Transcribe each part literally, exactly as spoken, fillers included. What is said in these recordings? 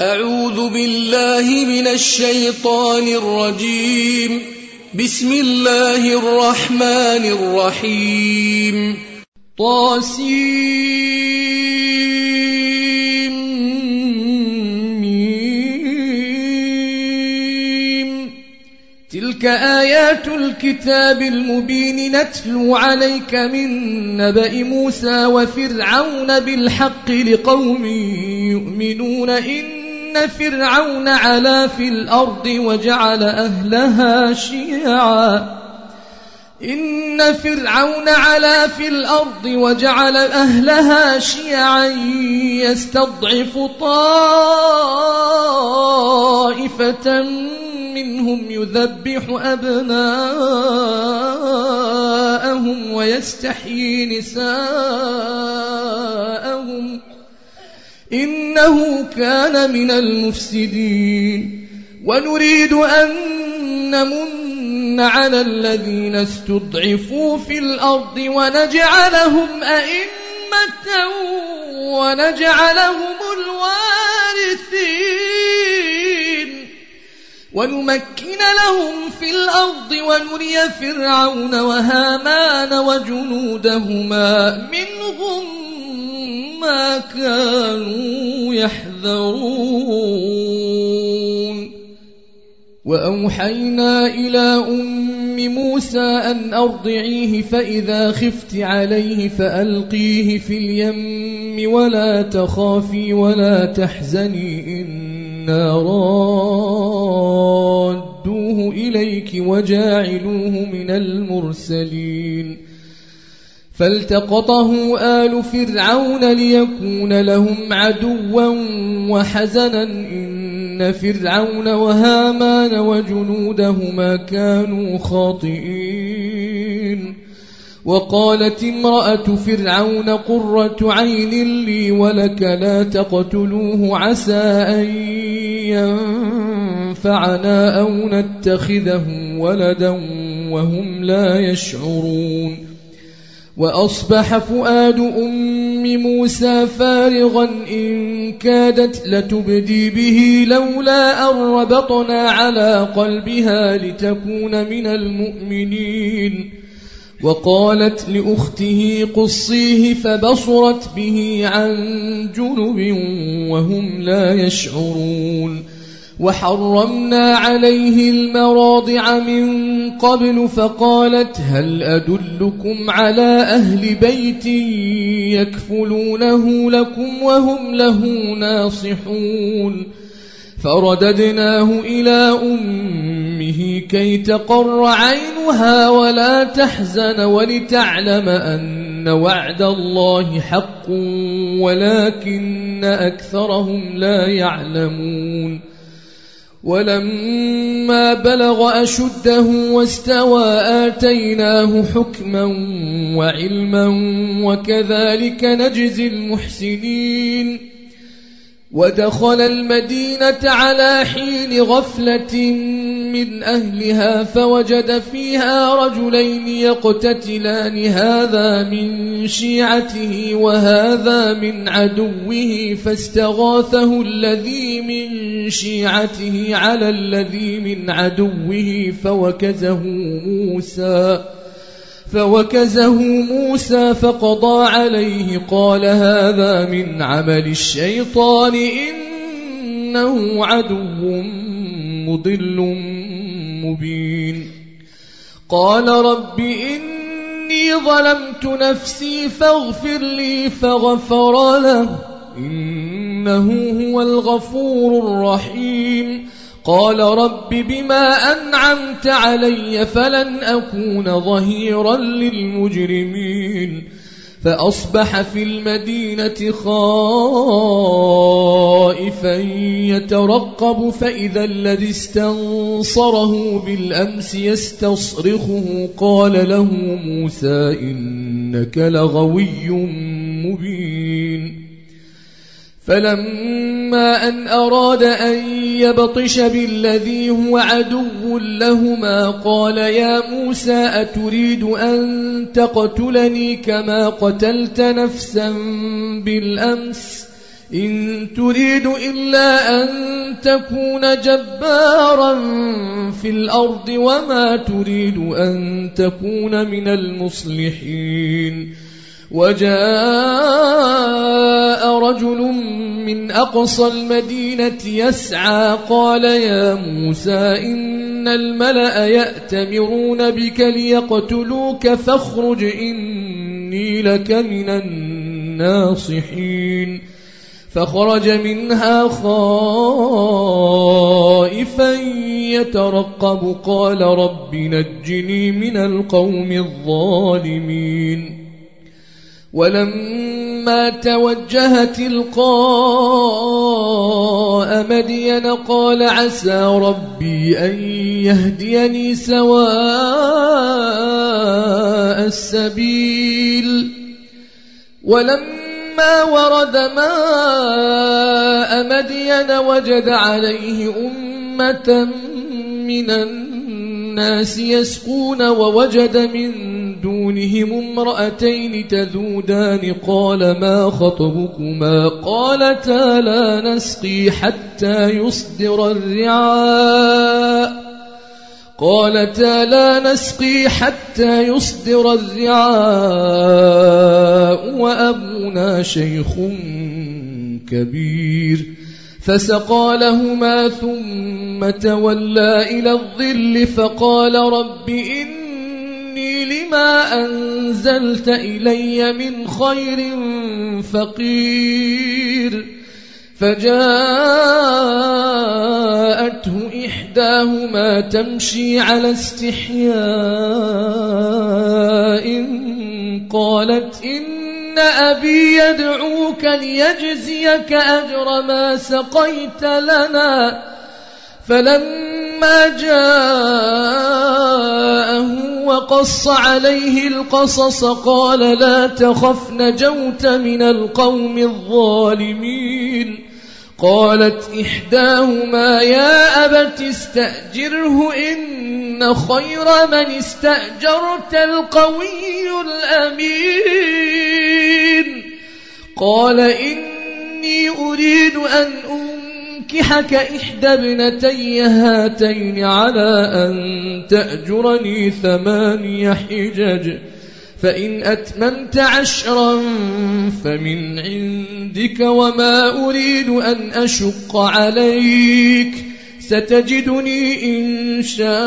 أعوذ بالله من الشيطان الرجيم. بسم الله الرحمن الرحيم. طاسيم. تلك آيات الكتاب المبين نتلو عليك من نبأ موسى وفرعون بالحق لقوم يؤمنون. إن فرعون علا في الأرض وجعل أهلها شيعا إن فرعون علا في الأرض وجعل أهلها شيعا يستضعف طائفة منهم يذبح أبناءهم ويستحيي نساءهم إنه كان من المفسدين. ونريد أن نمن على الذين استضعفوا في الأرض ونجعلهم أئمة ونجعلهم الوارثين ونمكن لهم في الأرض ونري فرعون وهامان وجنودهما منهم ما كانوا يحذرون. وأوحينا إلى أم موسى أن أرضعيه فإذا خفت عليه فألقيه في اليم ولا تخافي ولا تحزني إنا رادوه إليك وجاعلوه من المرسلين. فالتقطه آل فرعون ليكون لهم عدوا وحزنا إن فرعون وهامان وجنودهما كانوا خاطئين. وقالت امرأة فرعون قرة عين لي ولك لا تقتلوه عسى أن ينفعنا أو نتخذه ولدا وهم لا يشعرون. وأصبح فؤاد أم موسى فارغا إن كادت لتبدي به لولا أن ربطنا على قلبها لتكون من المؤمنين. وقالت لأخته قصيه فبصرت به عن جنب وهم لا يشعرون. وحرمنا عليه المراضع من قبل فقالت هل أدلكم على أهل بيت يكفلونه لكم وهم له ناصحون. فرددناه إلى أمه كي تقر عينها ولا تحزن ولتعلم أن وعد الله حق ولكن أكثرهم لا يعلمون. ولما بلغ أشده واستوى آتيناه حكما وعلما وكذلك نجزي المحسنين. ودخل المدينة على حين غفلة من أهلها فوجد فيها رجلين يقتتلان هذا من شيعته وهذا من عدوه فاستغاثه الذي من شيعته على الذي من عدوه فوكزه موسى فوكزه موسى فقضى عليه قال هذا من عمل الشيطان إنه عدو مضل مبين. قال رب إني ظلمت نفسي فاغفر لي فغفر له إنه هو الغفور الرحيم. قال رب بما أنعمت علي فلن أكون ظهيرا للمجرمين. فأصبح في المدينة خائفا يترقب فإذا الذي استنصره بالأمس يستصرخه قال له موسى إنك لغوي مبين. فلما أن أراد أن يبطش بالذي هو عدو لهما قال يا موسى أتريد أن تقتلني كما قتلت نفسا بالأمس إن تريد إلا أن تكون جبارا في الأرض وما تريد أن تكون من المصلحين. وجاء رجل من أقصى المدينة يسعى قال يا موسى إن الملأ يأتمرون بك ليقتلوك فاخرج إني لك من الناصحين. فخرج منها خائفا يترقب قال رب نجني من القوم الظالمين. ولما توجه تلقاء مدين قال عسى ربي أن يهديني سواء السبيل. ولما ورد ماء مدين وجد عليه أمة من الناس يسقون ووجد من دونهم امرأتين تذودان قال ما خطبكما قالتا لا نسقي حتى يصدر الرعاء قالتا لا نسقي حتى يصدر الرعاء وأبونا شيخ كبير. فسقى لهما ثم تولى إلى الظل فقال رب إني لما أنزلت إلي من خير فقير. فجاءته إحداهما تمشي على استحياء قالت إن أبي يدعوك ليجزيك أجر ما سقيت لنا. فلما جاءه وقص عليه القصص قال لا تخف نجوت من القوم الظالمين. قالت إحداهما يا أبت استأجره إن خير من استأجرت القوي الأمين. قال إني أريد أن أنكحك إحدى ابنتي هاتين على أن تأجرني ثماني حجج فإن أتممت عشرا فمن عندك وما أريد أن أشق عليك ستجدني إن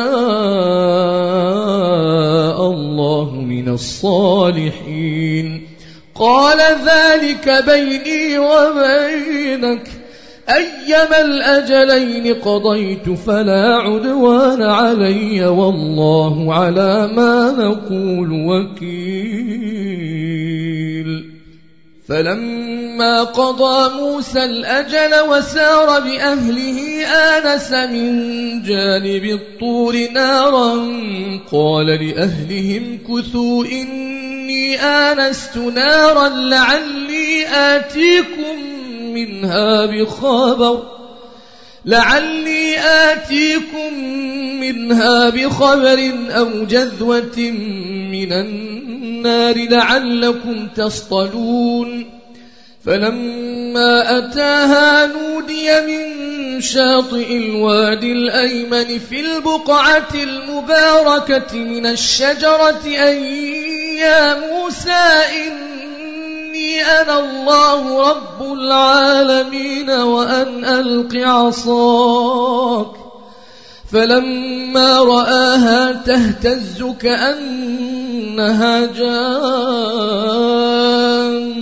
شاء الله من الصالحين. قال ذلك بيني وبينك أيما الأجلين قضيت فلا عدوان علي والله على ما نقول وكيل. فلما قضى موسى الأجل وسار بأهله آنس من جانب الطور نارا قال لأهلهم كثوا إني آنست نارا لعلي آتيكم منها بخبر لعلي آتيكم منها بخبر أو جذوة من النار لعلكم تصطلون. فلما أتاها نودي من شاطئ الوادي الأيمن في البقعة المباركة من الشجرة أن يا موسى إني أنا الله رب العالمين وأن ألق عصاك. فلما رآها تهتز كأنها جان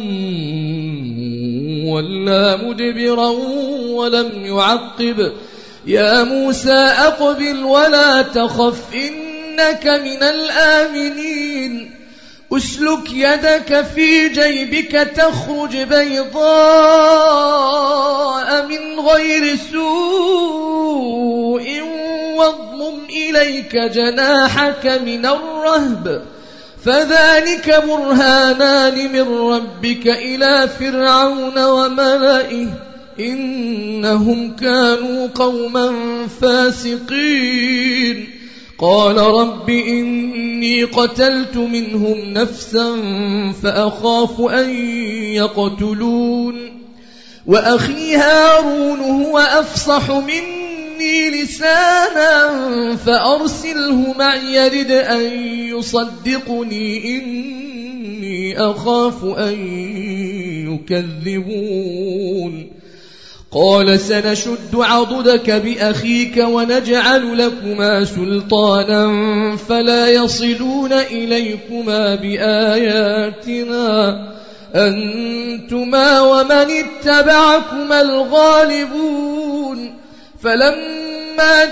ولا مدبرا ولم يعقب يا موسى أقبل ولا تخف إنك من الآمنين. أسلك يدك في جيبك تخرج بيضاء من غير سوء واضمم إليك جناحك من الرهب فذلك برهانان من ربك إلى فرعون وملئه إنهم كانوا قوما فاسقين. قال رب إني قتلت منهم نفسا فأخاف أن يقتلون وأخي هارون هو أفصح مني لسانا فأرسله معي يرد أن يصدقني إني أخاف أن يكذبون قال سنشد عضدك بأخيك ونجعل لكما سلطانا فلا يصلون إليكما بآياتنا أنتما ومن اتبعكما الغالبون فلما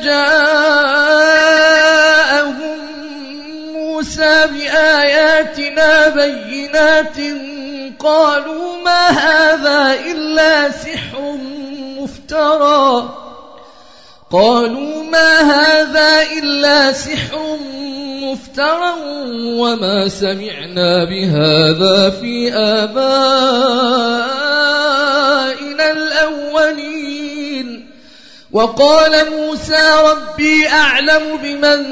جاءهم موسى بآياتنا بينات قالوا ما هذا إلا سحر مفترى قالوا ما هذا إلا سحر مفترى وما سمعنا بهذا في آبائنا الأولين وقال موسى ربي أعلم بمن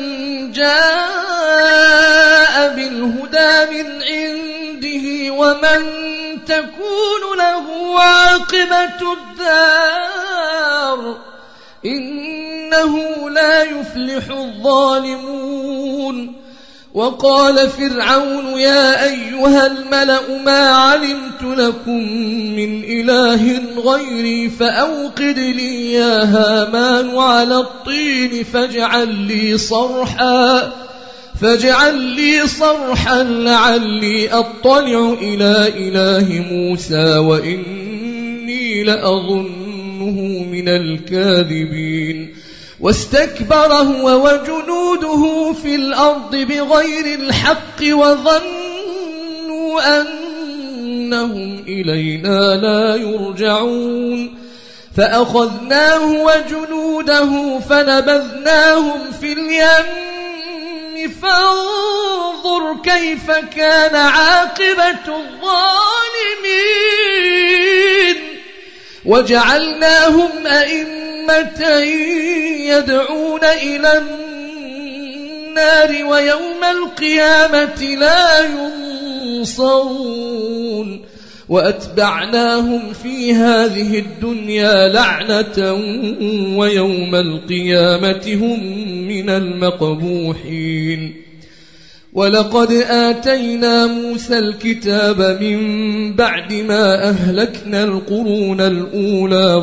جاء بالهدى من عنده ومن تكون له عاقبة الدار إنه لا يفلح الظالمون وقال فرعون يا أيها الملأ ما علمت لكم من إله غيري فأوقد لي يا هامان على الطين فاجعل لي صرحا فاجعل لي صرحا لعلي أطلع إلى إله موسى وإني لأظنه من الكاذبين واستكبر هو وجنوده في الأرض بغير الحق وظنوا أنهم إلينا لا يرجعون فأخذناه وجنوده فنبذناهم في اليم فانظر كيف كان عاقبة الظالمين وجعلناهم أئمة يدعون إلى النار ويوم القيامة لا ينصرون وأتبعناهم في هذه الدنيا لعنة ويوم القيامة هم من المقبوحين ولقد آتينا موسى الكتاب من بعد ما أهلكنا القرون الأولى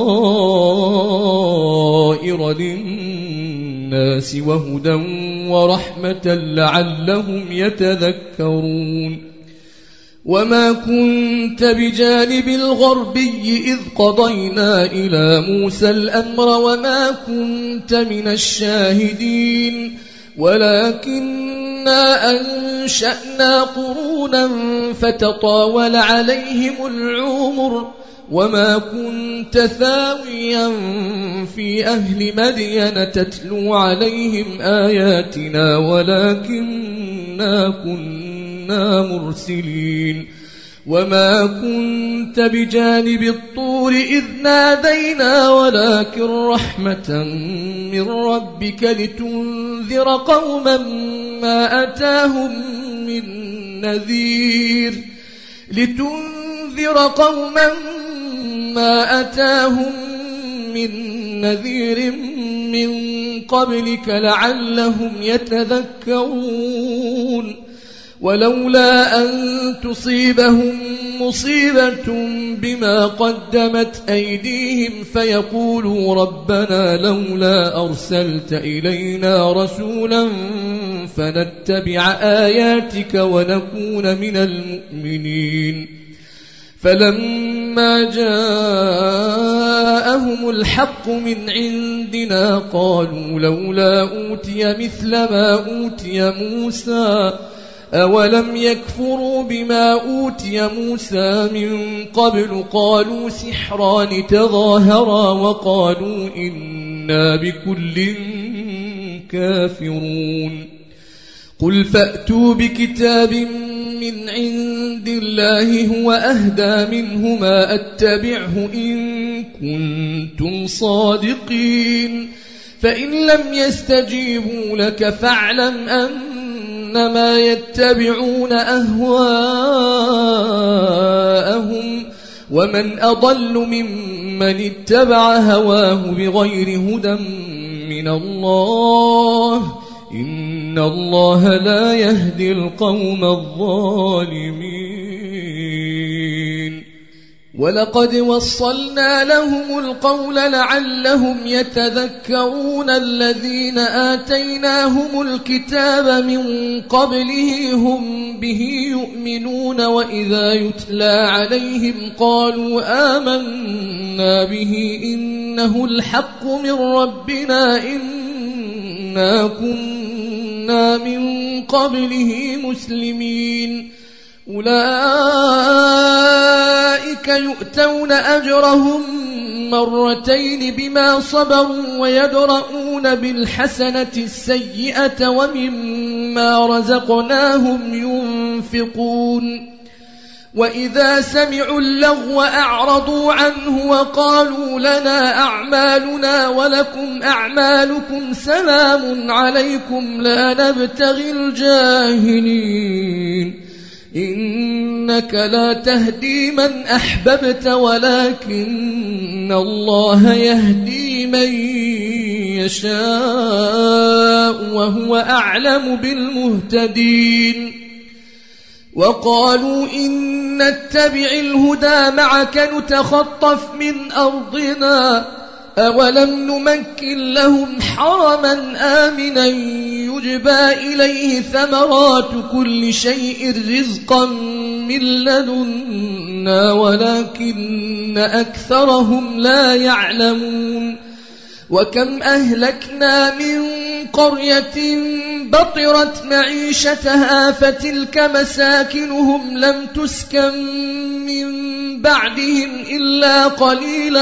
بصائر للناس وهدى ورحمة لعلهم يتذكرون وما كنت بجانب الغربي إذ قضينا إلى موسى الأمر وما كنت من الشاهدين ولكننا أنشأنا قرونا فتطاول عليهم العمر وما كنت ثاويا في أهل مدين تتلو عليهم آياتنا ولكننا كنا مرسلين وما كنت بجانب الطور إذ نادينا ولكن رحمة من ربك لتنذر قوما ما أتاهم من نذير لتنذر قوما ما أتاهم من نذير من قبلك لعلهم يتذكرون ولولا أن تصيبهم مصيبة بما قدمت أيديهم فيقولوا ربنا لولا أرسلت إلينا رسولا فنتبع آياتك ونكون من المؤمنين فلما جاءهم الحق من عندنا قالوا لولا أوتي مثل ما أوتي موسى أولم يكفروا بما أوتي موسى من قبل قالوا سحران تظاهرا وقالوا إنا بكل كافرون قل فأتوا بكتاب من عند الله هو أهدى منهما أتبعه إن كنتم صادقين فإن لم يستجيبوا لك فاعلم أنما يتبعون أهواءهم ومن أضل ممن اتبع هواه بغير هدى من الله إن الله لا يهدي القوم الظالمين ولقد وصلنا لهم القول لعلهم يتذكرون الذين آتيناهم الكتاب من قبله هم به يؤمنون وإذا يتلى عليهم قالوا آمنا به إنه الحق من ربنا إنا كنا من قبله مسلمين أولئك يؤتون أجرهم مرتين بما صبروا ويدرؤون بالحسنة السيئة ومما رزقناهم ينفقون وإذا سمعوا اللغو أعرضوا عنه وقالوا لنا أعمالنا ولكم أعمالكم سلام عليكم لا نبتغي الجاهلين إنك لا تهدي من أحببت ولكن الله يهدي من يشاء وهو أعلم بالمهتدين وقالوا إن نتبع الهدى معك نتخطف من أرضنا أولم نمكن لهم حرما آمنا يجبى إليه ثمرات كل شيء رزقا من لدنا ولكن أكثرهم لا يعلمون وكم أهلكنا من قرية بطرت معيشتها فتلك مساكنهم لم تسكن من بعدهم إلا قليلا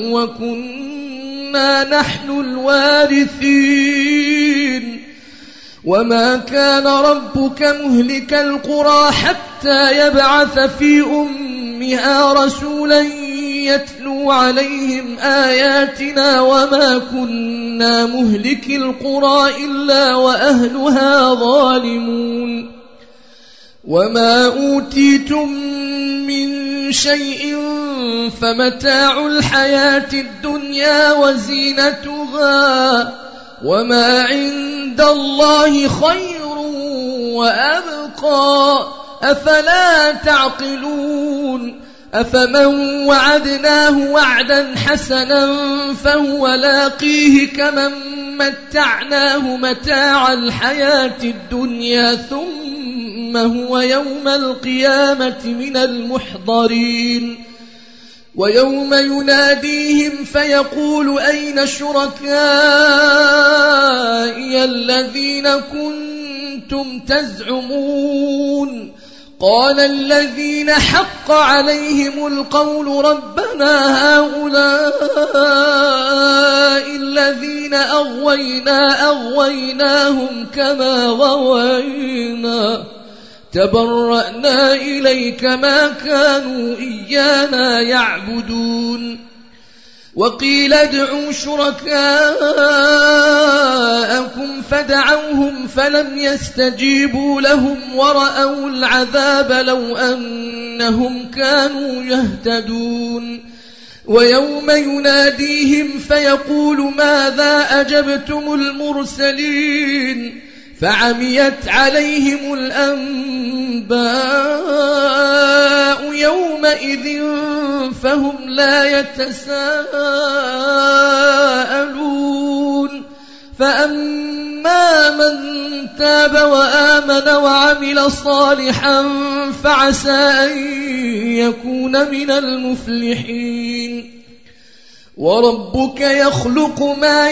وكنا نحن الوارثين وما كان ربك مهلك القرى حتى يبعث في أمها رسولا يتلو عليهم آياتنا وما كنا مهلك القرى إلا وأهلها ظالمون وما أوتيتم من شيء فمتاع الحياة الدنيا وزينتها وما عند الله خير وأبقى أفلا تعقلون أفمن وعدناه وعدا حسنا فهو لاقيه كمن متعناه متاع الحياة الدنيا ثم هو يوم القيامة من المحضرين ويوم يناديهم فيقول أين شركائي الذين كنتم تزعمون قال الذين حق عليهم القول ربنا هؤلاء الذين أغوينا أغويناهم كما غوينا تبرأنا إليك ما كانوا إيانا يعبدون وقيل ادعوا شركاءكم فدعوهم فلم يستجيبوا لهم ورأوا العذاب لو أنهم كانوا يهتدون ويوم يناديهم فيقول ماذا أجبتم المرسلين فعميت عليهم الأنباء يومئذ فهم لا يتساءلون فأما من تاب وآمن وعمل صالحا فعسى أن يكون من المفلحين وربك يخلق ما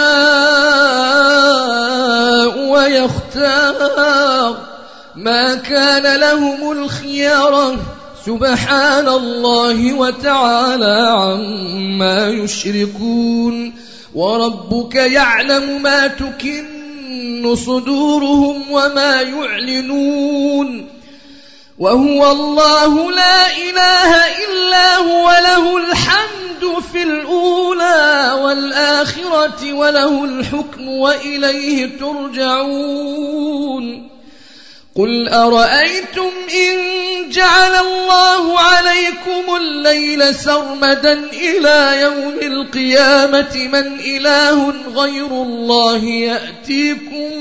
يشاء ويختار ما كان لهم الخيارة سبحان الله وتعالى عما يشركون وربك يعلم ما تكن صدورهم وما يعلنون وهو الله لا إله إلا هو له الحمد في الأولى والآخرة وله الحكم وإليه ترجعون قل أرأيتم إن جعل الله عليكم الليل سرمدا إلى يوم القيامة من إله غير الله يأتيكم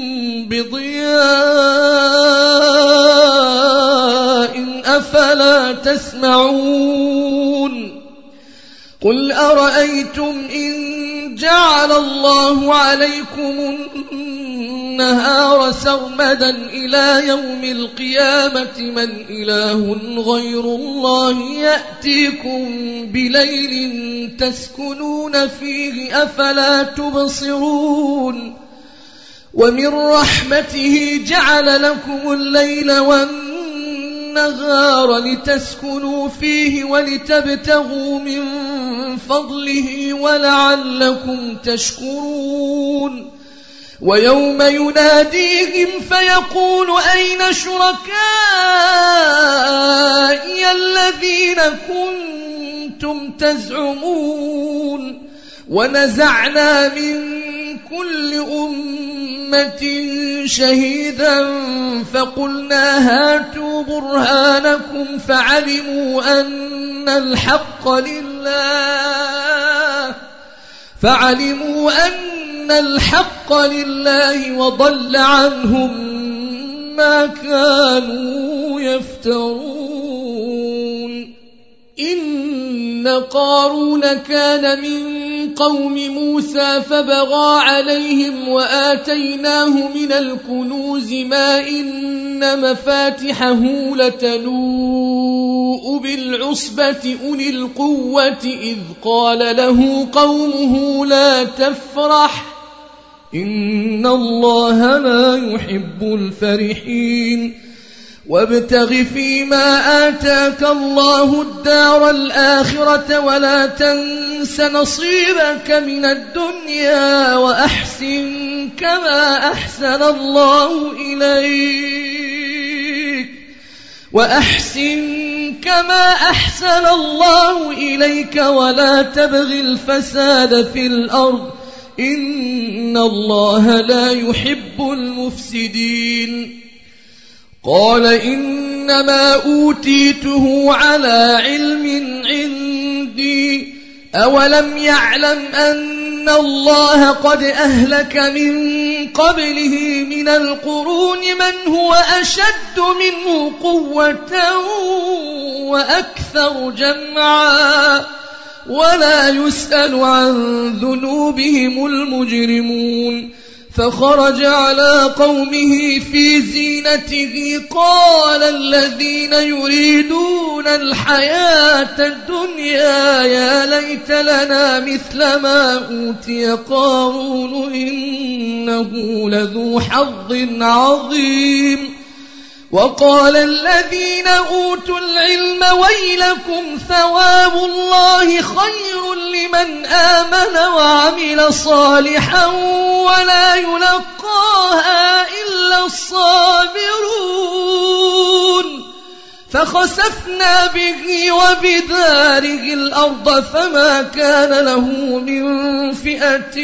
بضياء أفلا تسمعون قل أرأيتم إن جعل الله عليكم النهار سرمدا إلى يوم القيامة من إله غير الله يأتيكم بليل تسكنون فيه أفلا تبصرون ومن رحمته جعل لكم الليل والنهار لتسكنوا فيه ولتبتغوا من فضله ولعلكم تشكرون ويوم يناديهم فيقول أين شركائي الذين كنتم تزعمون ونزعنا من كل أمة شهيدا فقلنا هاتوا برهانكم فعلموا أن الحق لله فعلموا أن الحق لله وضل عنهم ما كانوا يفترون إن قارون كان من قوم موسى فبغى عليهم وآتيناه من الكنوز ما إن مفاتحه لتنوء بالعصبة أولي القوة إذ قال له قومه لا تفرح إن الله لا يحب الفرحين وابتغ فيما آتاك الله الدار الآخرة ولا تنس نصيبك من الدنيا وأحسن كما أحسن الله إليك وأحسن كما أحسن الله إليك ولا تبغ الفساد في الأرض إن الله لا يحب المفسدين قال إنما أوتيته على علم عندي أولم يعلم أن الله قد أهلك من قبله من القرون من هو أشد منه قوة وأكثر جمعا ولا يسأل عن ذنوبهم المجرمون فخرج على قومه في زينته قال الذين يريدون الحياة الدنيا يا ليت لنا مثل ما أوتي قارون إنه لذو حظ عظيم وقال الذين أوتوا العلم ويلكم ثواب الله خير لمن آمن وعمل صالحا ولا يلقاها إلا الصابرون فخسفنا به وبداره الأرض فما كان له من فئة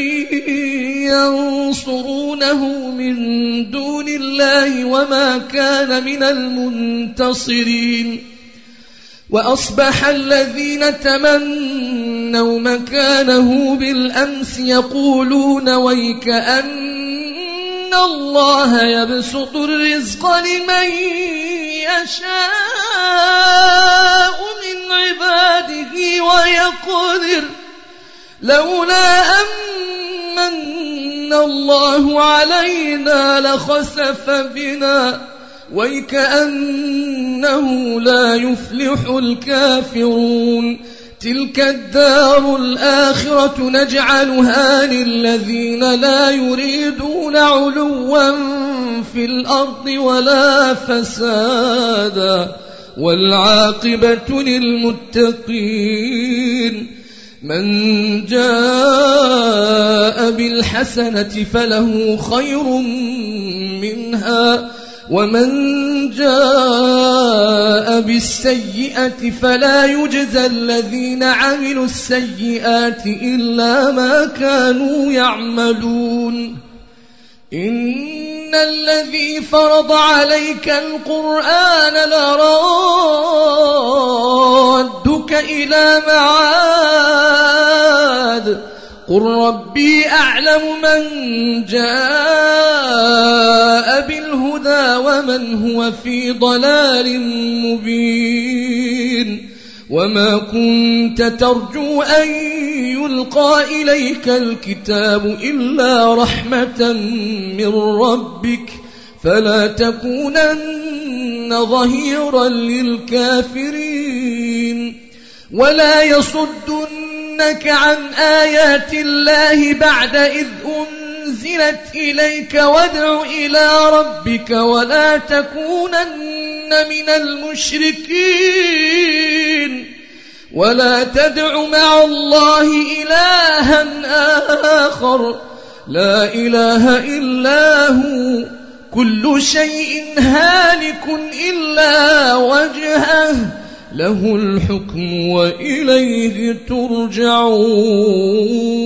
ينصرونه من دون الله وما كان من المنتصرين وأصبح الذين تمنوا مكانه بالأمس يقولون ويك أن الله يبسط الرزق لمن يشاء من عباده ويقدر لولا أمن الله علينا لخسف بنا ويكأنه لا يفلح الكافرون تلك الدار الآخرة نجعلها للذين لا يريدون علوا في الأرض ولا فسادا والعاقبة للمتقين من جاء بالحسنة فله خير منها ومن جاء بالسيئة فلا يجزى الذين عملوا السيئات إلا ما كانوا يعملون إن الذي فرض عليك القرآن لرادك إلى معاد قل ربي أعلم من جاء بالهدى ومن هو في ضلال مبين وما كنت ترجو أن يلقى إليك الكتاب إلا رحمة من ربك فلا تكونن ظهيرا للكافرين ولا يصدنك عن آيات الله بعد إذ أنزلت إليك وادع إلى ربك ولا تكونن من المشركين ولا تدع مع الله إلها آخر لا إله إلا هو كل شيء هالك إلا وجهه له الحكم وإليه ترجعون.